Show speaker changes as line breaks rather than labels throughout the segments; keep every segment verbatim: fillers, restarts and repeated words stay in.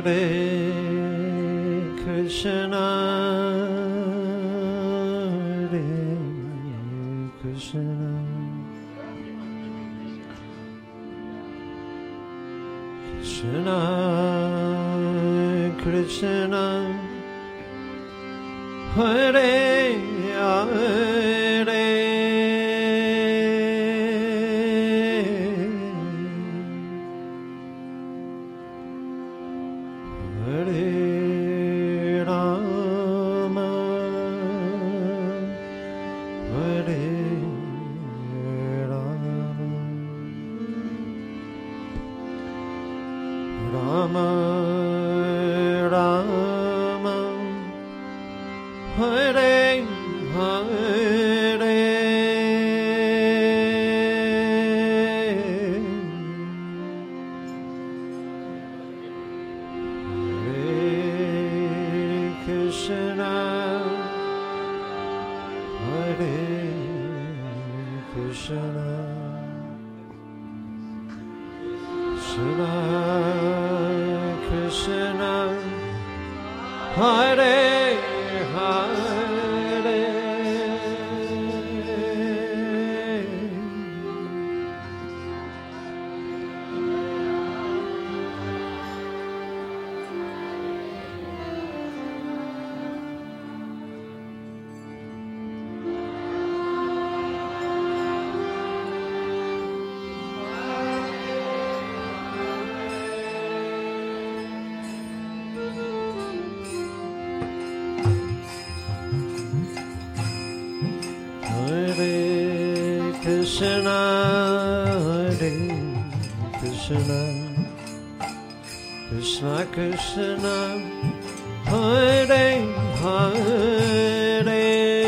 Hare Krishna, Hare Krishna, Krishna Krishna, Hare Hare, Hare Rama, Hare Rama, Rama Rama, Hare Hare, Krishna, Hare Krishna, Krishna Krishna, Hare Hare, Hare Krishna, Hare Krishna, Krishna Krishna, Hare Hare,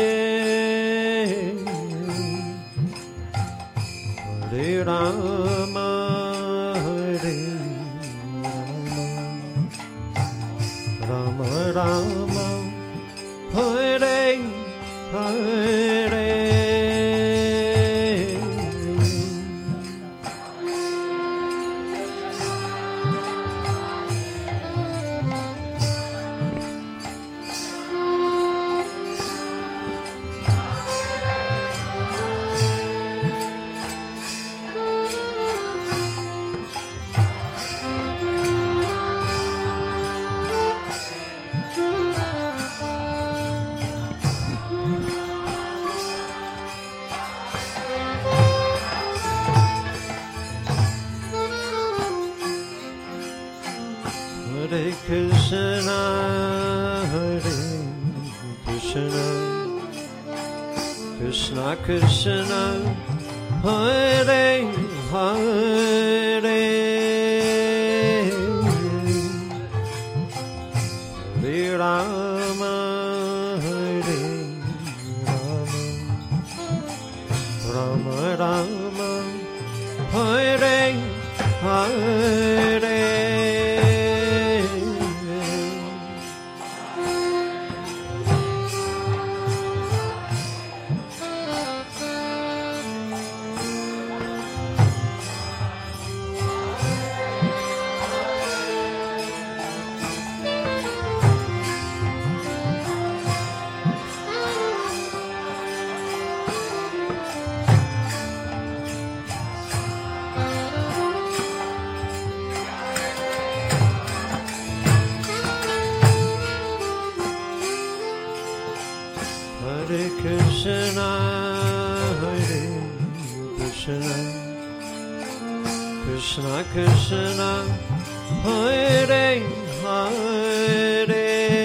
Hare Rama, Hare Rama, Rama Rama, Hare Hare. Hare Krishna, Hare Krishna, Krishna Krishna, Hare Hare, Hare Rama, Hare Rama, Rama Rama, Hare Hare. Hare Krishna, Hare Krishna, Krishna Krishna, Hare Hare,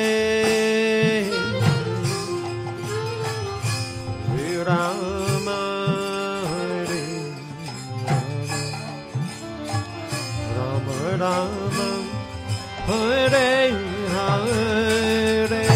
Hare Rama, Hare Rama, Rama Rama, Hare Hare.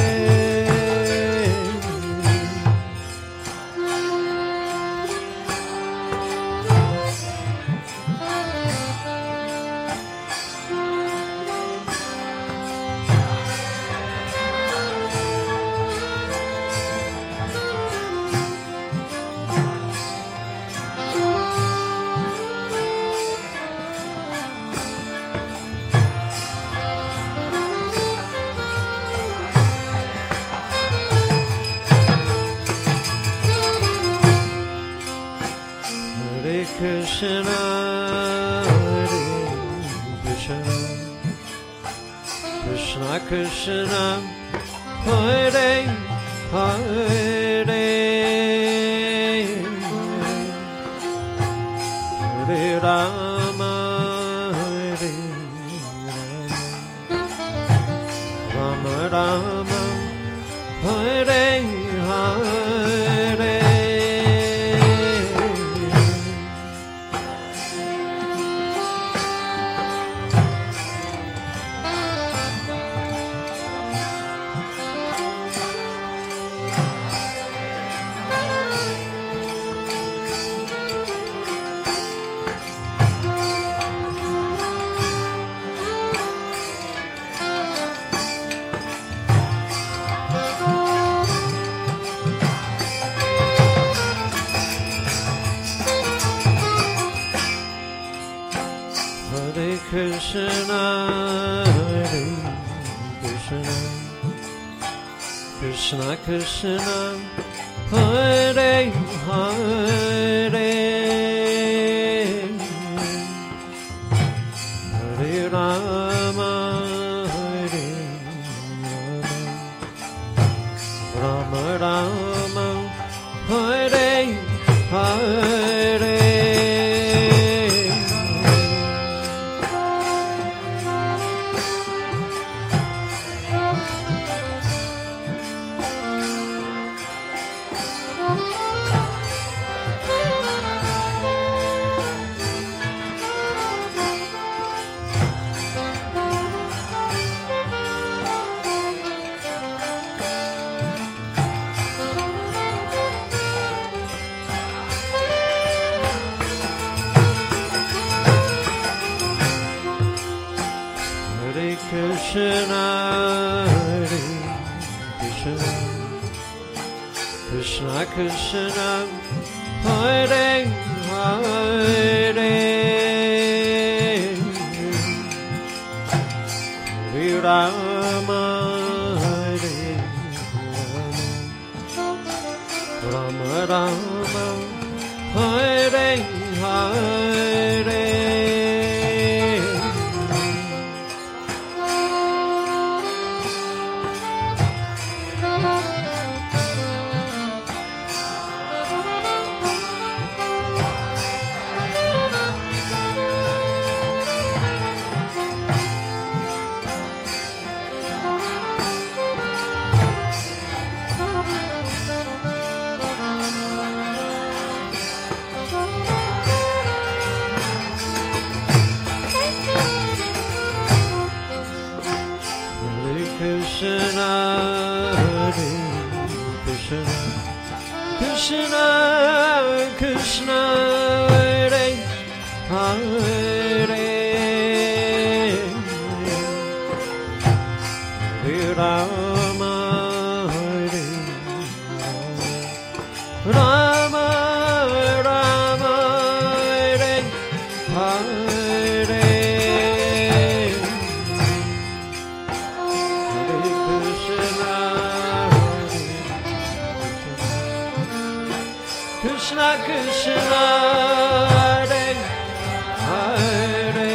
Krishna, Hare Krishna, Krishna Krishna, Hare Hare, Hare Rama, Hare Rama, Rama Rama, Hare Hare. Hare Krishna, Hare Krishna, Krishna Krishna, Hare Hare, Hare Rama, Hare Rama, Rama Rama, Hare Hare. Krishna, Hare Krishna, Krishna Krishna, Hare Hare, Hare Rama, Hare Rama, Rama Rama, Hare Hare. Krishna, Hare Krishna, Krishna Krishna, Hare Hare, Hare Rama, Hare Rama, Rama, Hare Hare. Krishna Krishna, Hare Hare,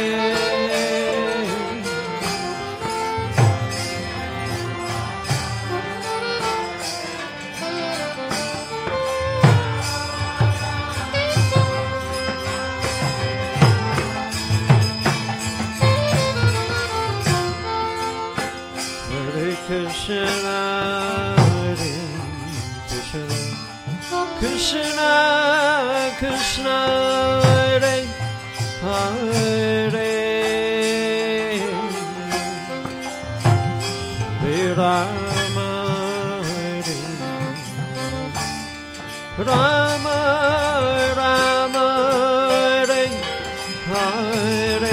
Hare Krishna, Hare Krishna, Krishna Krishna, Hare Hare, Hare Rama, Hare Rama, Rama, Hare Hare.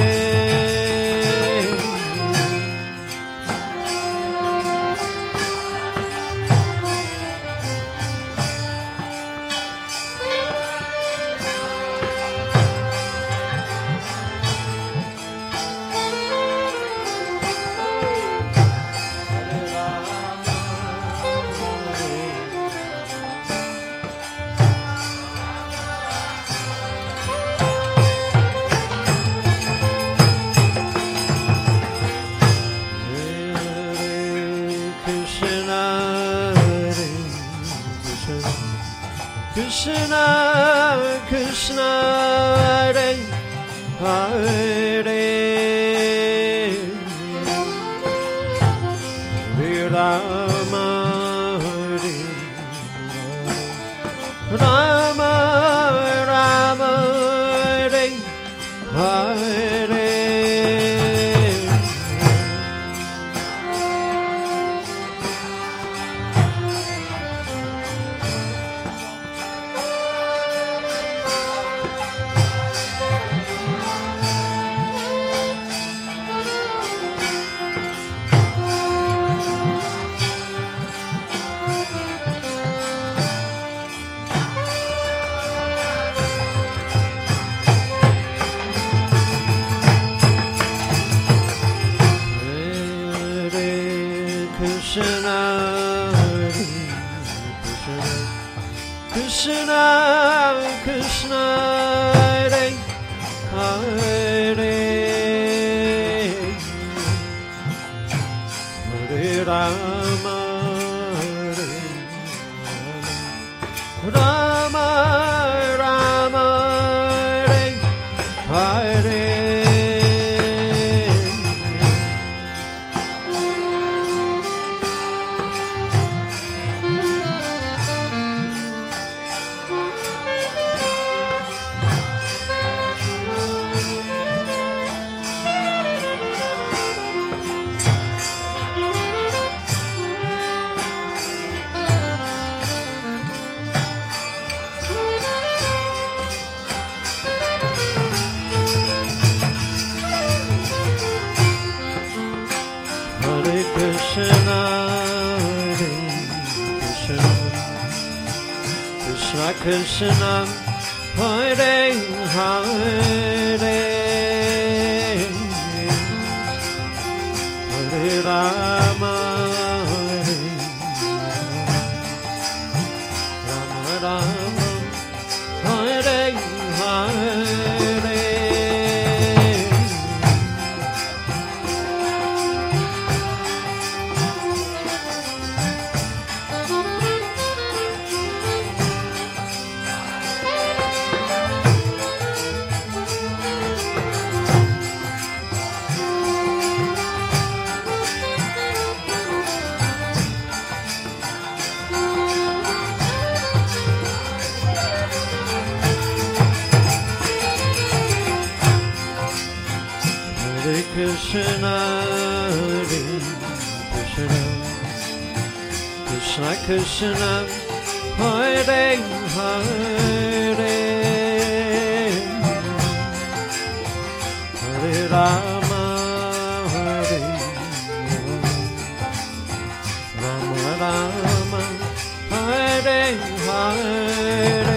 Krishna, Hare Krishna, Krishna Krishna, Hare Hare, Hare Rama, Hare Rama, Rama, Hare Hare. Krishna, Krishna, Krishna, Hare Hare, Hare Rama, Hare Rama, Rama, Hare Hare. Krishna, Krishna, Krishna, Hare Hare, Hare Rama, Rama Rama, Hare Hare. Hare Krishna, Hare Krishna, Krishna Krishna, Hare Hare, Hare Rama, Hare Rama, Rama, Hare Hare.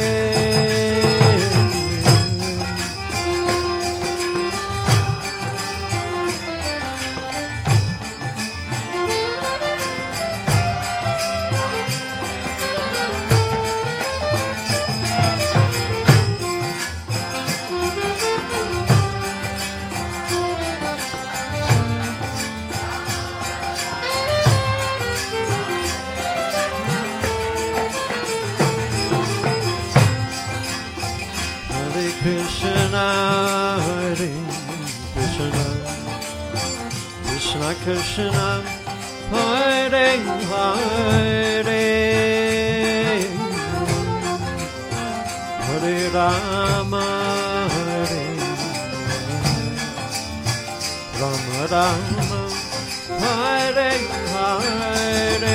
Krishna, Hare Krishna, Krishna Krishna, Hare Hare, Hare Rama, Hare Rama, Rama, Hare Hare.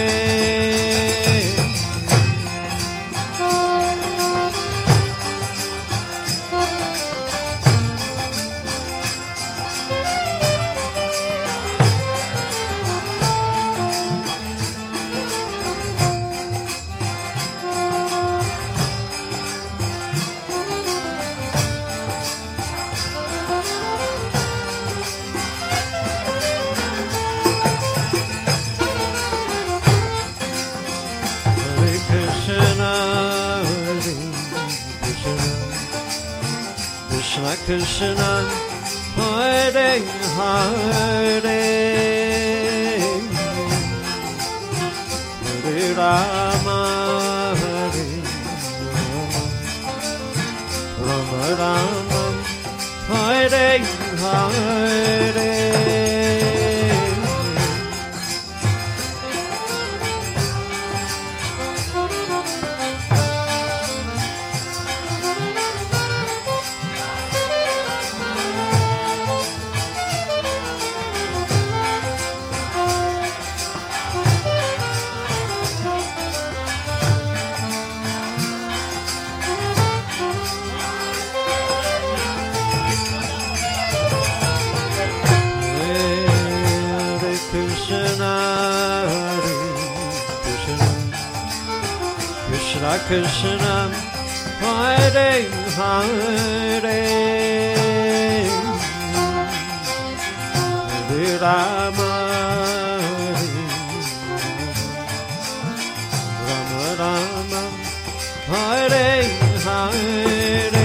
Krishna Krishna, Hare Hare, Rama, Hare Rama, Rama, Hare Hare. Krishna, Hare Hare, Hare Rama, Rama Rama, Hare Hare.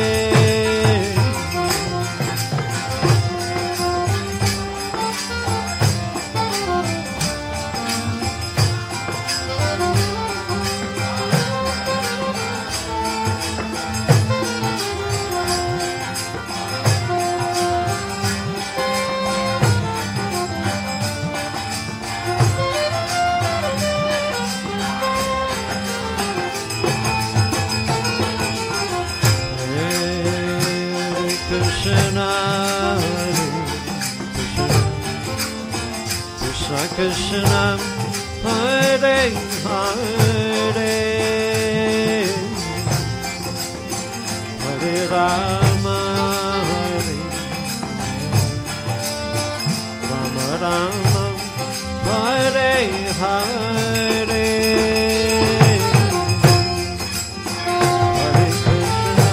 Krishna, Hare Hare, Hare Rama, Hare Rama, Rama, Hare Hare, Hare Krishna.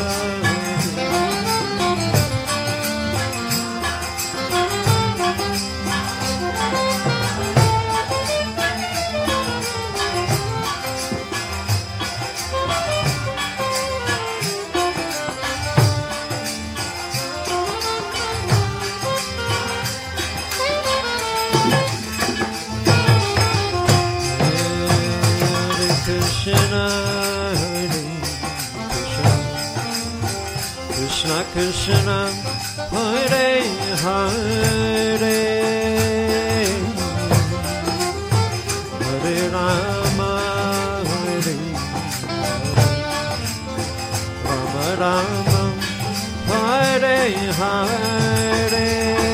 Krishna, Krishna, Hare Hare, Hare Rama, Hare Rama, Rama, Hare Hare.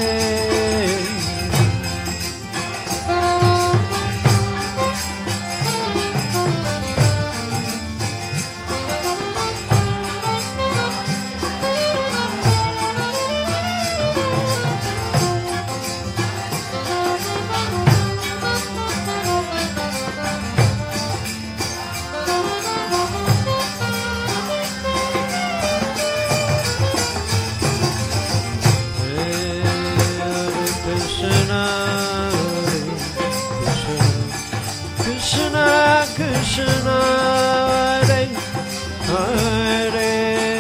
Krishna, Krishna, Hare Hare,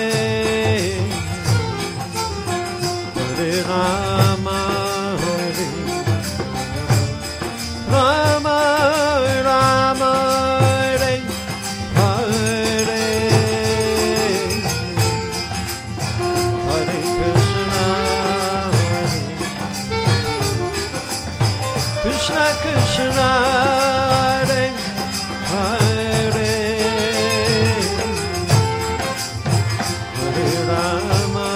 Hare Rama, Hare Rama, Rama, Hare Hare, Hare Krishna, Krishna, Krishna, Hare Hare, Hare Rama,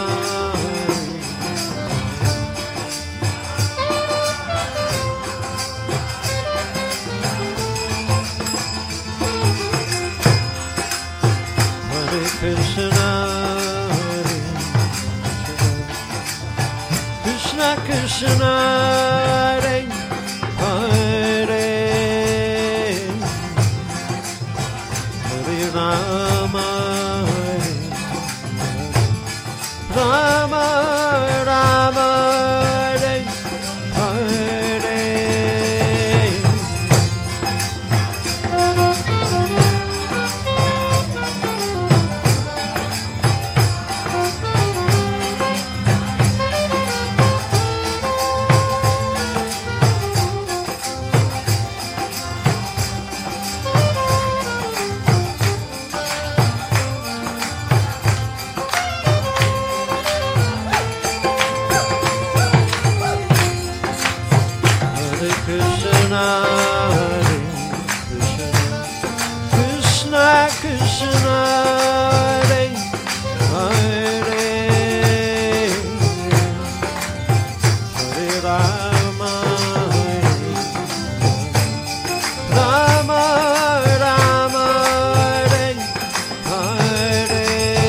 Hare Krishna, Krishna, Krishna, Hare Hare, Krishna, Hare Krishna, Krishna, Hare Hare, Hare Rama, Rama Rama, Hare Hare,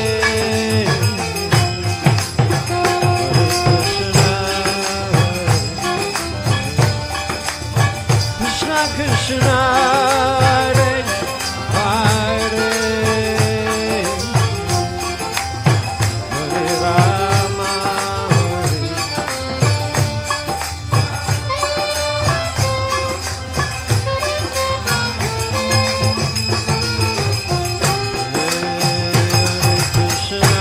Krishna, Krishna, Hare Hare, Hare Rama, Hare Krishna,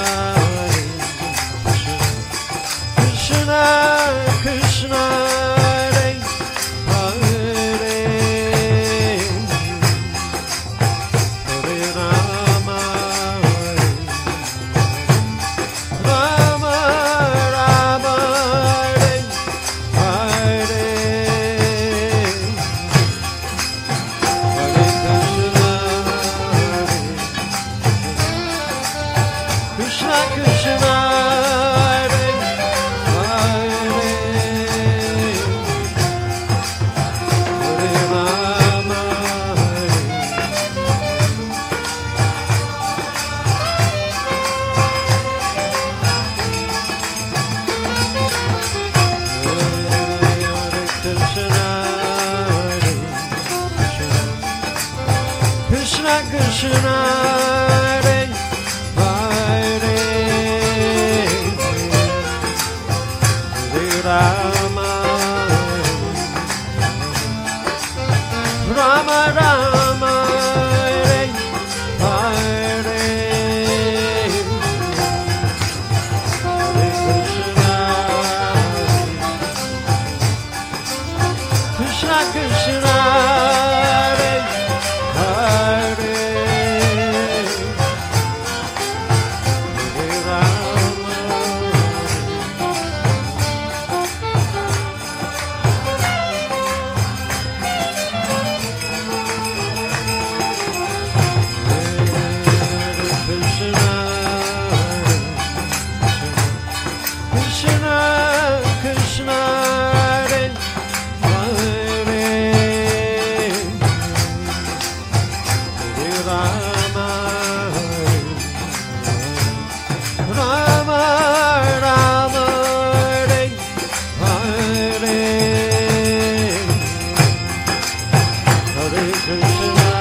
Krishna, Krishna, Hare Hare, Hare Rama, Rama Rama, Hare Hare, Hare Krishna, Krishna, Krishna, Hare Hare, Hare Rama, Hare Krishna, Krishna, Krishna, Hare Hare, Hare Rama, Rama Rama, Hare Hare, Hare Krishna, Krishna, Krishna, Hare Hare, Hare Rama, Krishna, Krishna, Hare Hare, Hare Rama, Rama Rama, Hare Hare, Hare Krishna,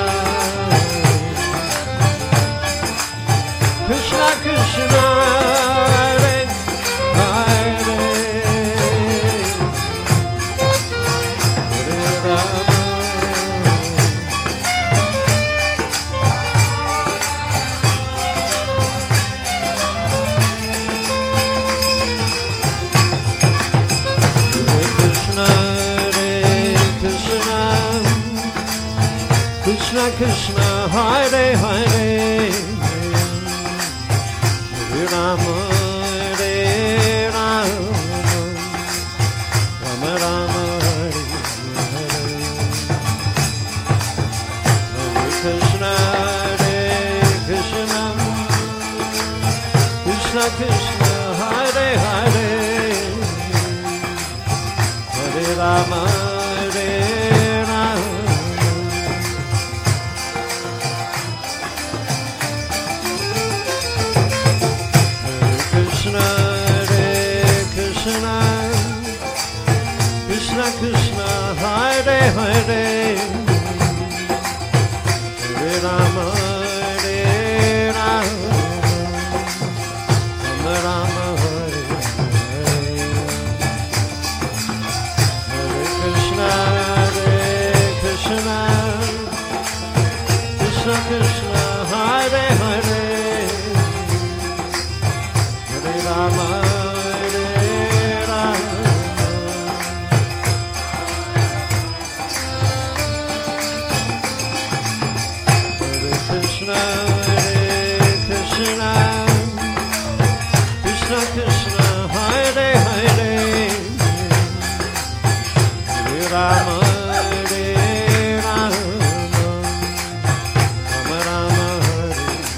Krishna, Krishna, Hare Hare, Hare Rama, Hare Krishna, Hare Krishna, Krishna, Krishna, Hare Hare, Hare Rama, Hare Rama, Rama Rama, Hare Hare, Hare Krishna, Hare Krishna, Krishna, Krishna, Hare Hare, Hare Rama, Hare Rama, Krishna, Hare Krishna, Krishna, Krishna, Hare Hare, Hare Rama, Hare Rama, Rama Rama, Hare Hare, Hare Krishna, Hare Krishna, Krishna, Krishna, Hare Hare, Hare Rama, Hare Rama, Hare Krishna, Hare Krishna, Krishna, Krishna, Hare Hare, Hare Rama, Hare Rama, Rama Rama, Hare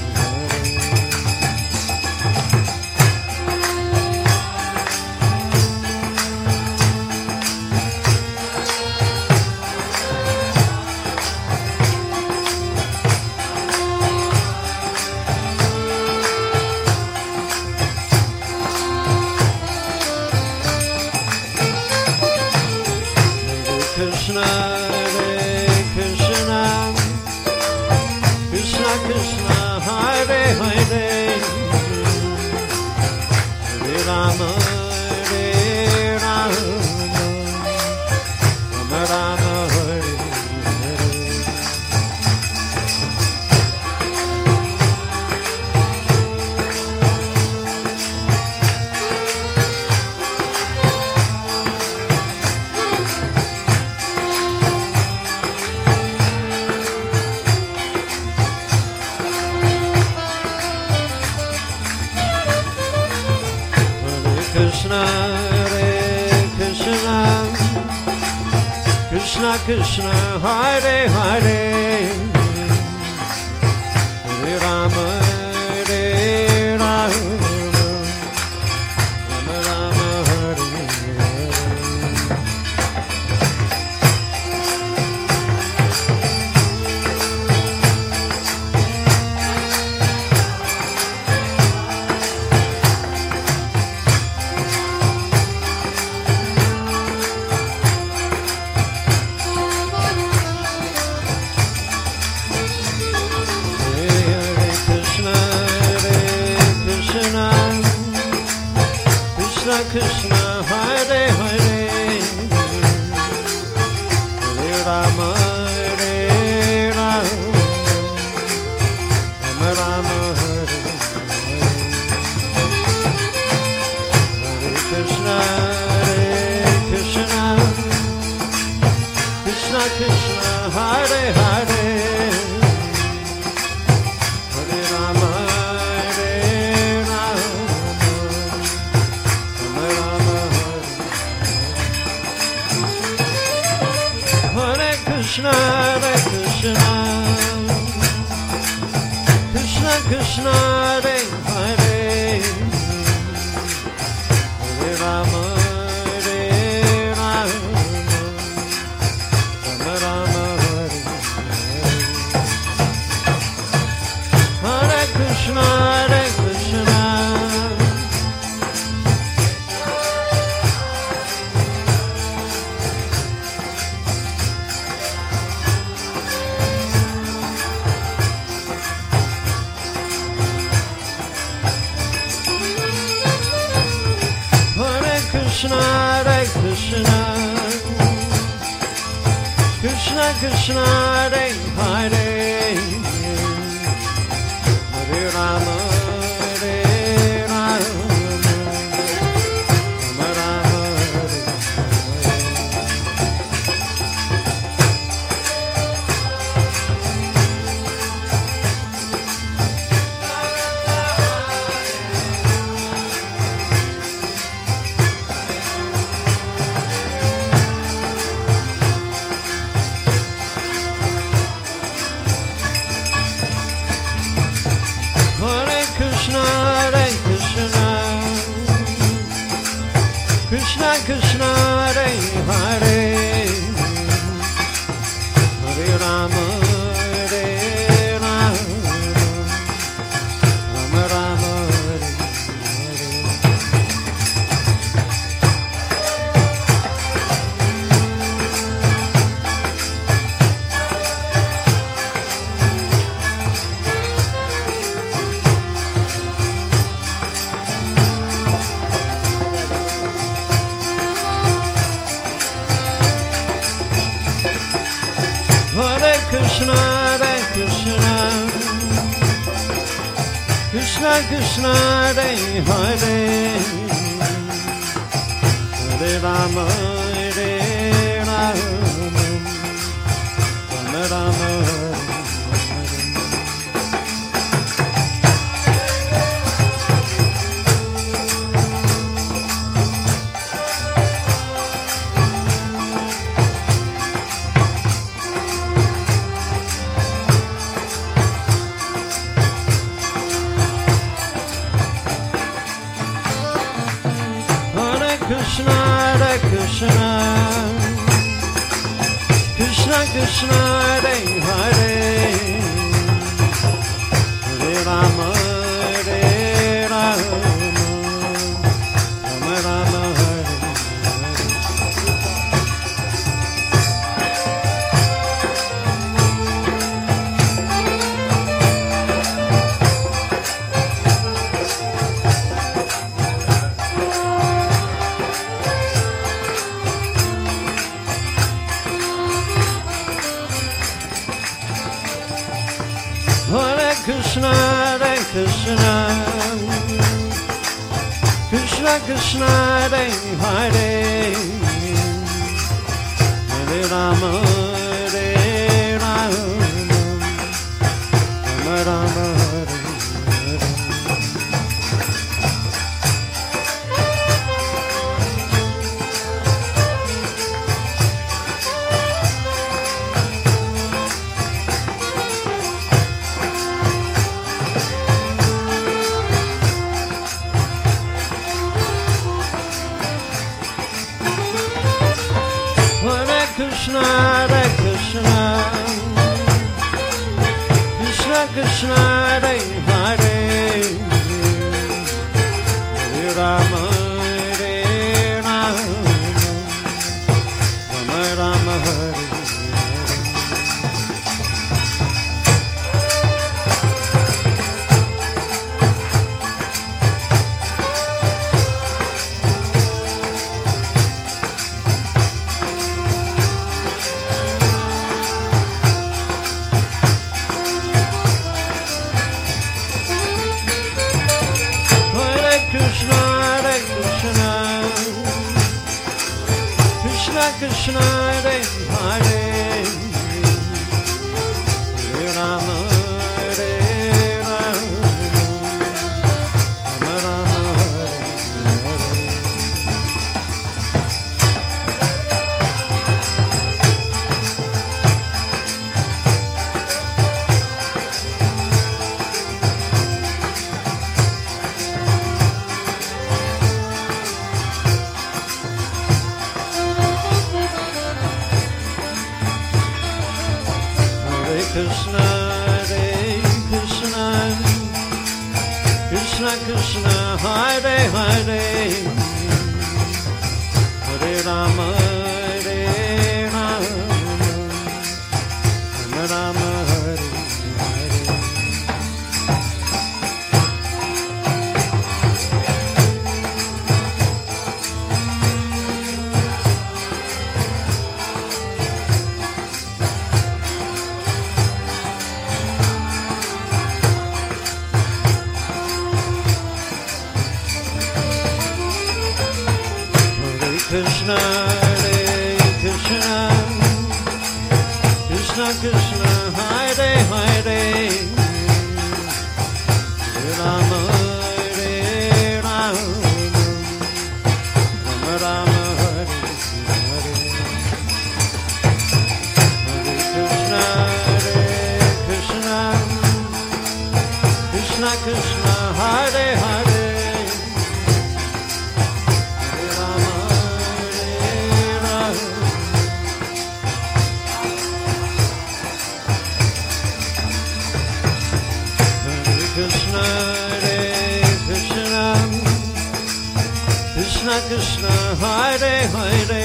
Krishna, Hare Krishna, Krishna Krishna, Hare Hare, Hare Rama, Hare Rama, Rama Rama, Hare Krishna, Hare Krishna, Krishna Krishna, Hare Hare, Hare Rama, Hare Rama, Rama Rama, Hare Krishna, Hare Hare, Hare Rama, Hare Rama, Rama Rama, Hare Hare Krishna, Hare Krishna, Krishna Krishna, Hare Hare, Hare Rama, Hare Rama, Krishna, Hare Krishna, Krishna Krishna, Hare Hare, Hare Rama, Hare Rama, Rama Rama, Hare Hare Krishna, Hare Krishna, Krishna, Hare Krishna, Krishna Krishna, Hare Hare, Hare Rama, Hare Rama, Rama Rama, Krishna, Hare Krishna, Krishna Krishna, Hare Hare, Hare Rama, Hare Rama, Rama Rama, Hare Krishna, Hare Krishna, Krishna Krishna, Hare Hare, Hare Rama, Hare Rama, Rama Rama, Hare Krishna Krishna Hare Hare Hare Rama Hare Rama Rama Rama Hare Hare Krishna, Hare Krishna, Krishna Krishna, Hare Hare, Hare Rama, Hare Rama, Rama Rama, Hare Hare. Krishna, Hare Krishna, Krishna Krishna, Hare Hare, Hare Rama, Hare Rama, Rama Rama, Hare Hare. Krishna, Hare Krishna, Krishna Krishna, Hare Hare, Hare Rama, Hare Rama, Rama Rama, Hare Krishna, Hare Krishna, Krishna Krishna, Hare Hare, Hare Rama, Hare Rama, Rama Rama, Hare Hare. Krishna, Hare Krishna, Krishna Krishna, Hare Hare, Hare Rama, Hare Rama, Rama Rama, Hare Hare. Hare Krishna, Hare Krishna, Krishna Krishna, Hare Hare. Krishna, Hare Krishna, Krishna Krishna, Hare Hare,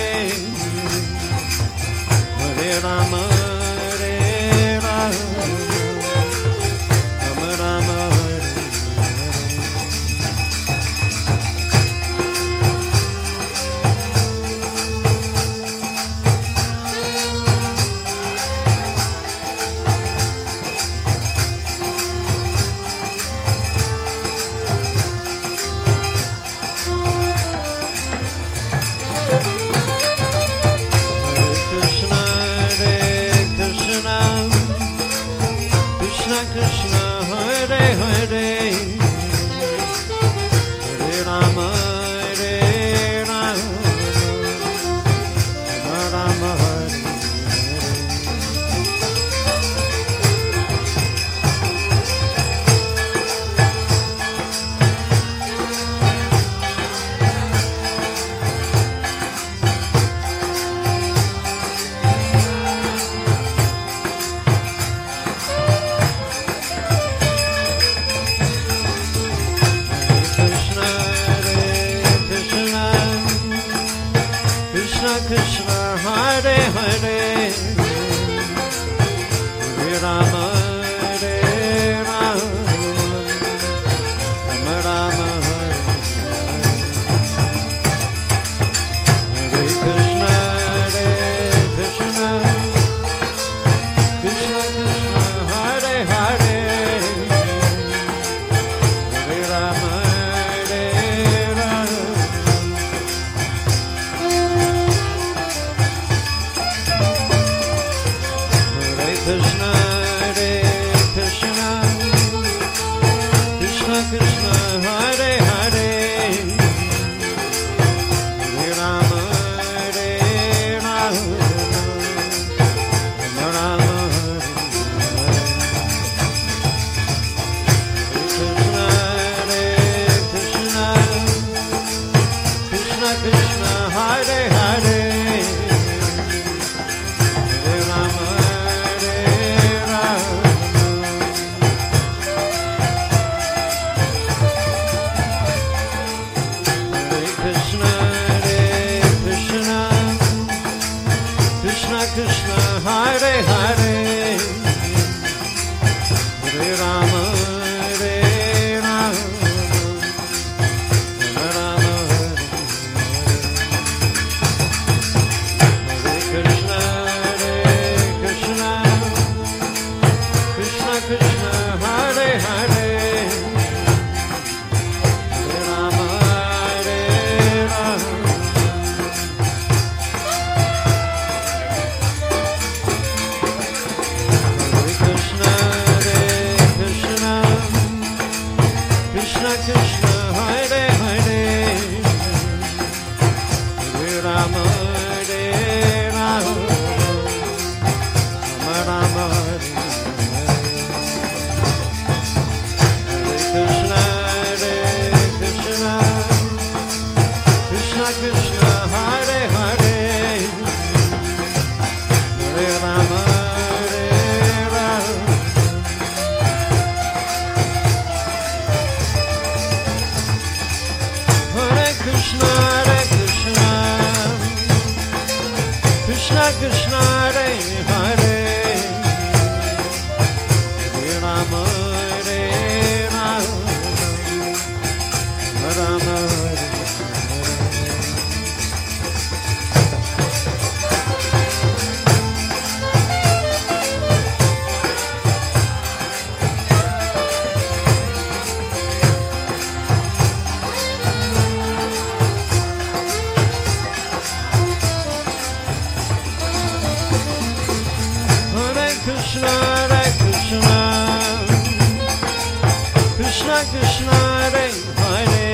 Hare Rama, Hare Rama, Rama Rama, Hare Hare. Krishna, Hare Krishna, Krishna Krishna, Hare Hare, Hare Rama, Hare Rama, Rama Rama, Hare Krishna, Krishna Krishna, Hare Hare, Hare Rama, Hare Rama, Hare Krishna, Hare Krishna, Krishna Krishna, Hare Hare, Hare Rama, Hare Rama, Rama Rama, Hare Krishna, Hare Krishna, Krishna Krishna, Hare Hare, Hare Rama, Hare Rama, Hare Krishna, Hare Krishna, Krishna Krishna, Hare Hare, Hare Rama, Hare Rama, Rama Rama, Hare Krishna, Hare Krishna, Krishna Krishna, Hare Hare, Hare Rama, Hare Rama, Hare Krishna, Hare Krishna, Krishna Krishna, Hare Hare, Hare Rama, Hare Rama, Rama Rama, Hare Krishna, Hare Krishna, Krishna Krishna, Hare Hare,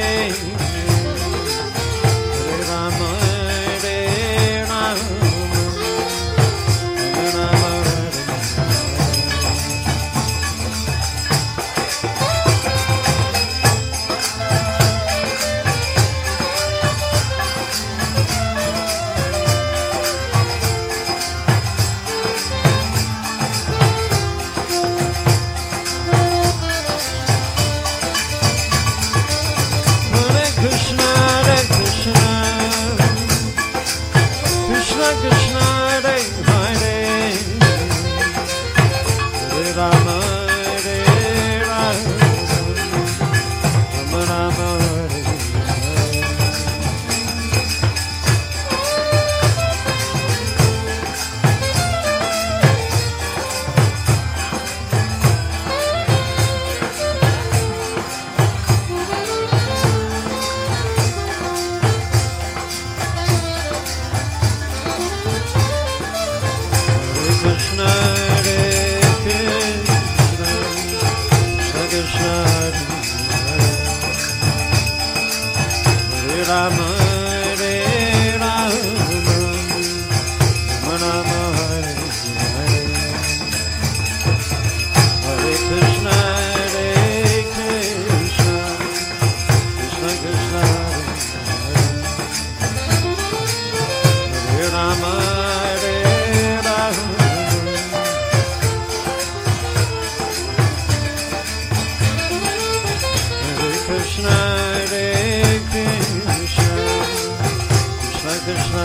Hare Rama, Hare Rama, Rama Rama, Hare Krishna, Hare Krishna, Krishna Krishna, Hare Hare, Hare Rama, Hare Rama, Rama Rama, Hare Hare Krishna, Hare Krishna, Krishna Krishna, Hare Rama, Hare Rama, Rama Rama, Hare Hare Krishna, Hare Krishna, Krishna Krishna, Hare Rama, Hare Rama, Hare Krishna, Hare Krishna, Krishna Krishna,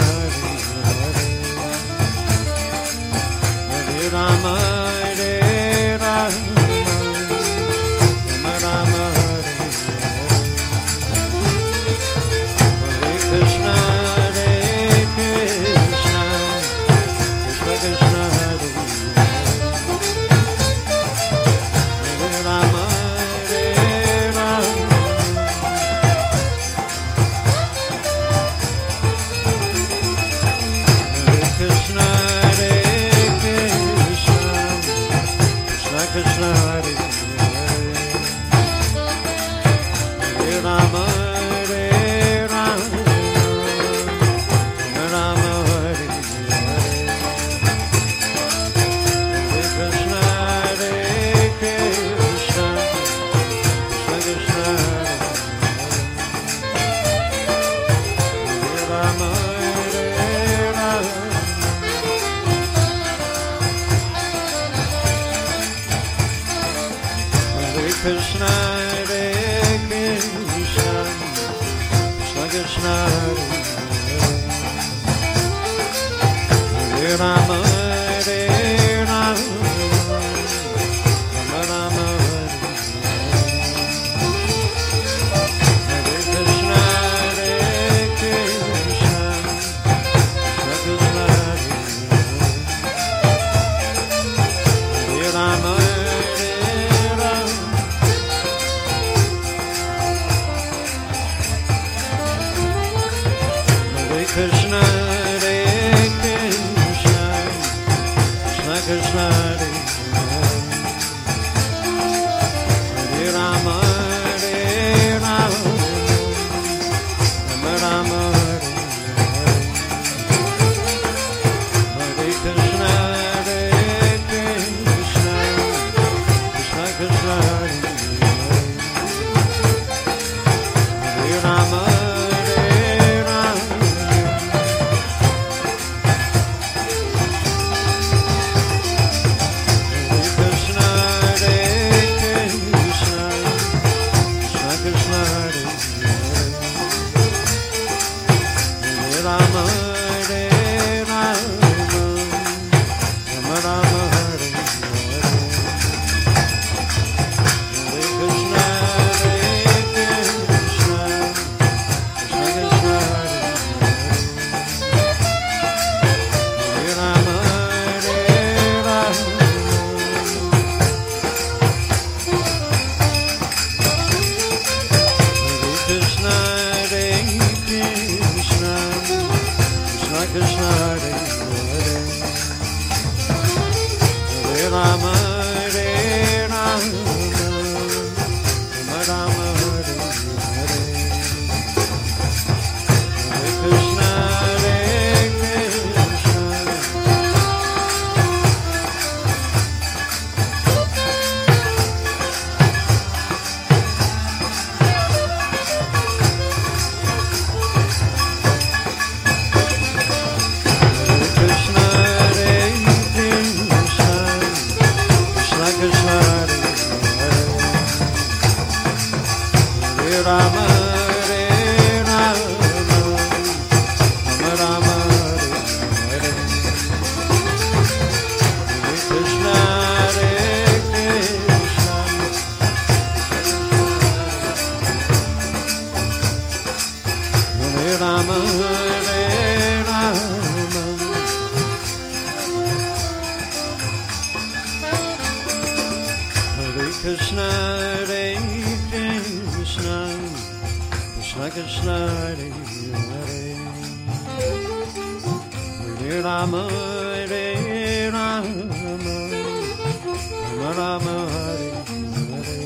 Hare Rama, Hare Rama, Rama Rama, Hare Krishna, Hare Krishna, Krishna Krishna, Hare Rama, Hare Rama, Hare Krishna, Hare Krishna, Krishna, Hare Krishna, Krishna Krishna, Hare Rama, Hare Rama, Rama Rama, Hare Krishna, Hare Krishna, Krishna Krishna, Hare Rama. Krishna, Hare Krishna, Krishna Krishna, Hare Hare Rama, Hare Rama, Rama Rama, Hare Krishna, Hare Krishna, Krishna Krishna, Hare Rama. Krishna, Hare Krishna, Krishna Krishna, Hare Hare, Hare Rama, Hare Rama, Rama Rama, Hare Hare.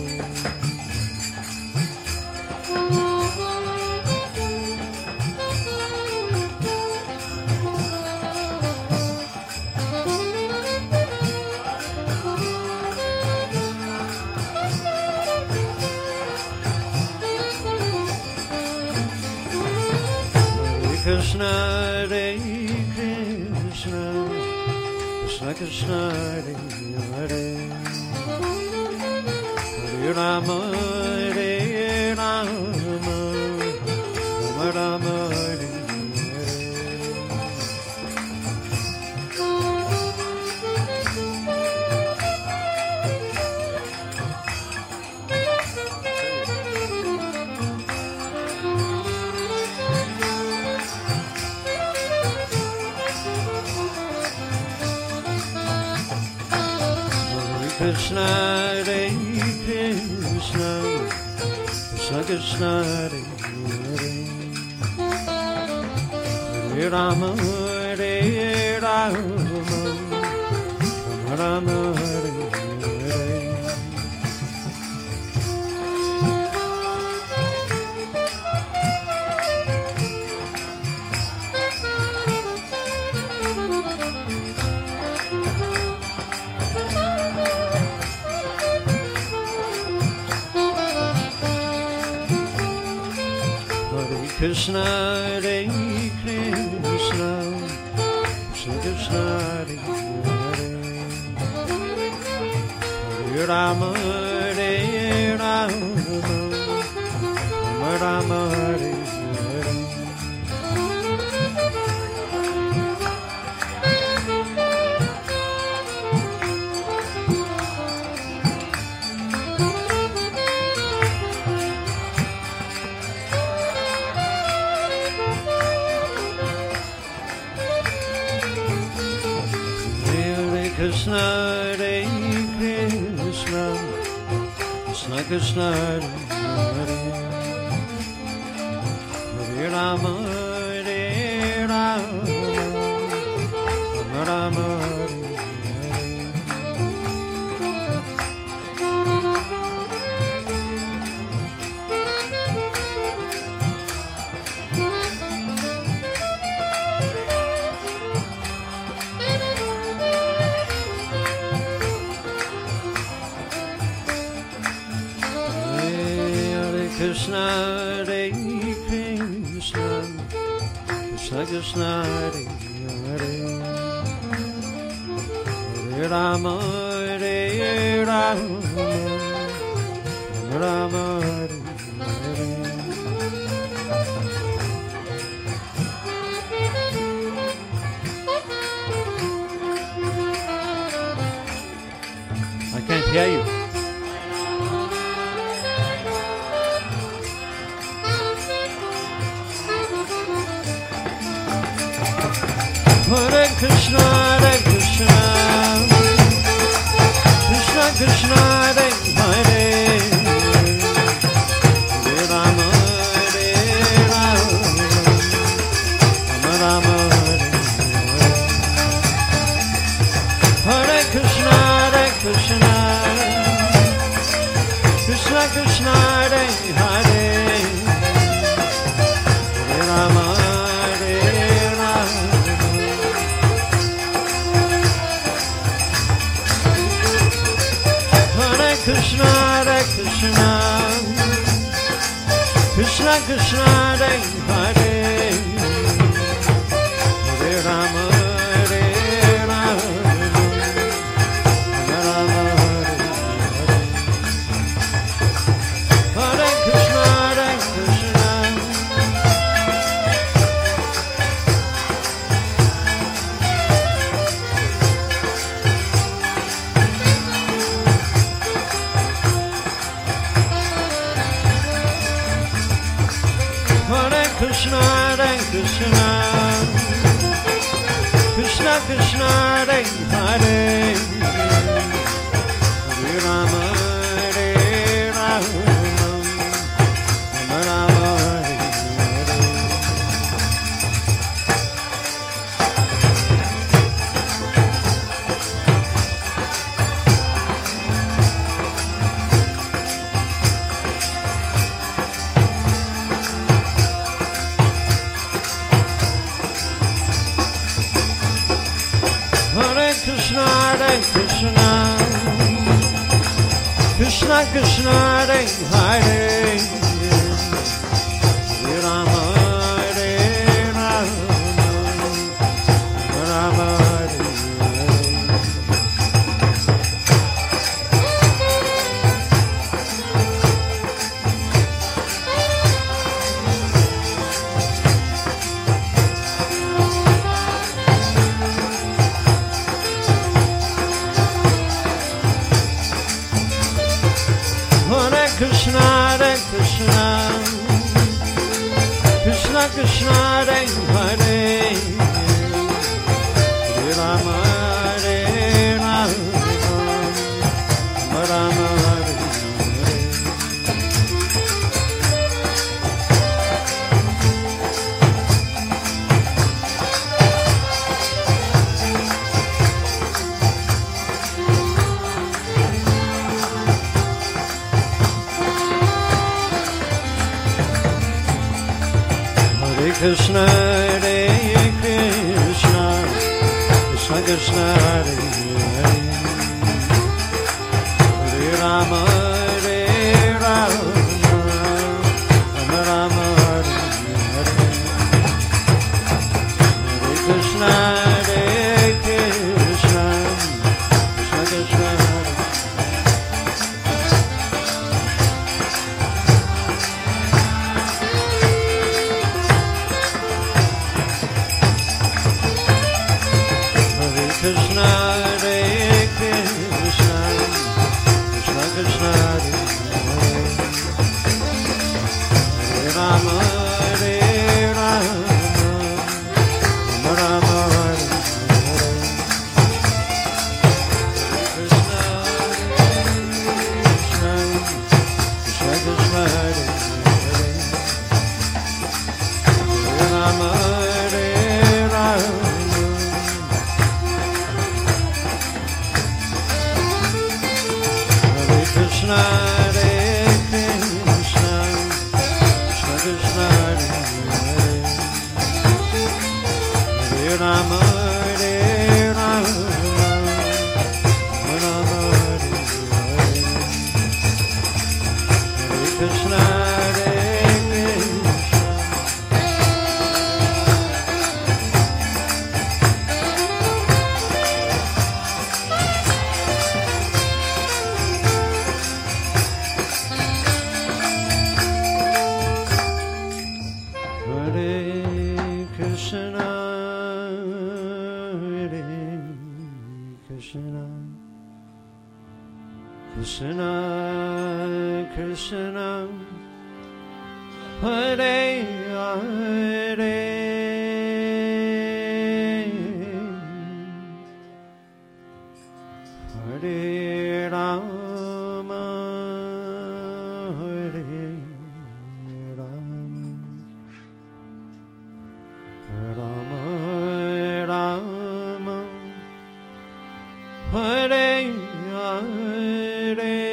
Krishna, Hare Krishna, Krishna Krishna, Hare Hare, Hare Rama, Hare Rama, Rama Rama, Hare Krishna, Hare Krishna, Krishna Krishna, Hare Hare, Hare Rama, Hare Rama, Rama Rama, Hare Hare. Krishna, Hare Krishna, Krishna Krishna, Hare Hare, Hare Rama, Hare Krishna, Hare Krishna, Krishna Krishna, Hare Hare Rama, Hare Rama, Rama Rama, Krishna, Hare Krishna, Krishna Krishna, Hare Hare, Hare Rama, Hare Rama, Rama Rama, Hare Hare. I can't hear you. Hare Krishna, Hare Krishna, Krishna Krishna, Hare Hare, Hare Rama, Hare Rama, Rama Rama, Hare Hare. Hare Krishna, Hare Krishna, Krishna Krishna, Hare Hare, Hare Rama. Krishna, Hare Krishna, Krishna Krishna, Hare Hare, Hare Rama, Hare Rama, Rama Rama, Hare Hare. Hare Krishna, Hare Krishna, Krishna, Hare Krishna, Krishna Krishna, Hare Hare, Hare Rama, Hare Rama, Rama Rama, Hare Krishna, Hare Krishna, Krishna Krishna, Hare Hare, Hare Rama, Hare Rama, Rama Hare Krishna, Hare Krishna, Krishna Krishna, Hare Hare, Hare Rama, Hare Rama, Rama Hare Krishna, Hare Krishna, Krishna Krishna, Hare Hare, Hare Rama, Hare Rama, Rama Rama, Hare Hare. Hare Krishna, Hare Krishna, Krishna Krishna, Hare Krishna, Hare Krishna. Krishna, Hare Krishna, Krishna Krishna, Hare Hare Rama, Hare Rama, Rama Hare Hare, Hare Krishna, Hare Krishna, Krishna, Hare Hare, Hare Rama, Hare Rama, Rama Rama, Hare Hare.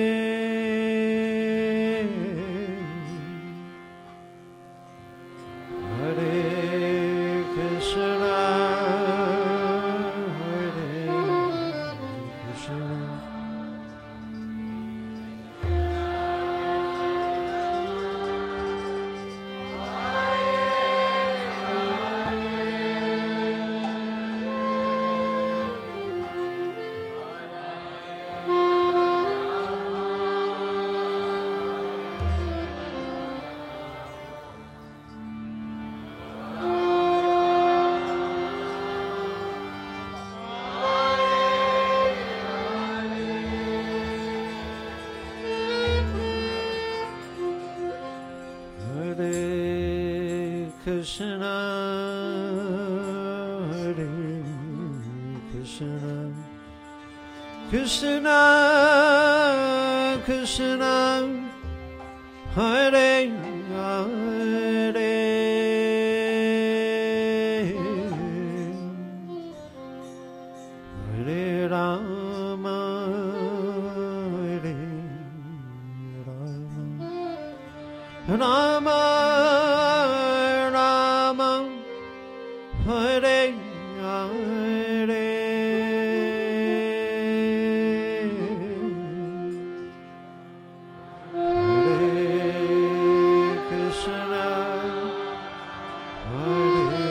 Krishna, Hare Krishna, Krishna, Krishna, Hare Hare, Hare Rama, Hare Rama, Rama Hare Hare, Hare Krishna, Hare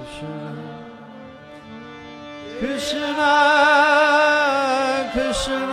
Krishna, Krishna, Krishna.